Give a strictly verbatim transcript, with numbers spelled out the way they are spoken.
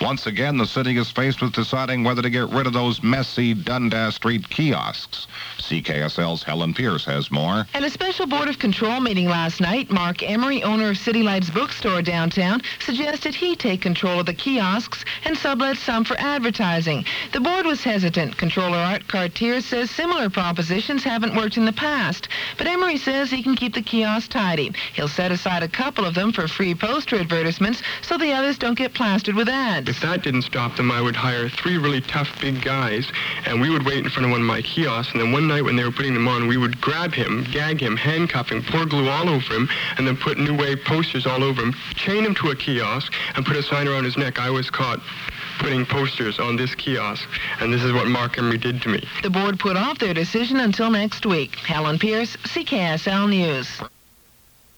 Once again, the city is faced with deciding whether to get rid of those messy Dundas Street kiosks. C K S L's Helen Pierce has more. At a special Board of Control meeting last night, Mark Emery, owner of City Lights Bookstore downtown, suggested he take control of the kiosks and sublet some for advertising. The board was hesitant. Controller Art Cartier says similar propositions haven't worked in the past, but Emery says he can keep the kiosks tidy. He'll set aside a couple of them for free poster advertisements so the others don't get plastered with ads. If that didn't stop them, I would hire three really tough big guys, and we would wait in front of one of my kiosks, and then one night when they were putting them on, we would grab him, gag him, handcuff him, pour glue all over him, and then put New Wave posters all over him, chain him to a kiosk, and put a sign around his neck. I was caught putting posters on this kiosk, and this is what Mark Emery did to me. The board put off their decision until next week. Helen Pierce, C K S L News.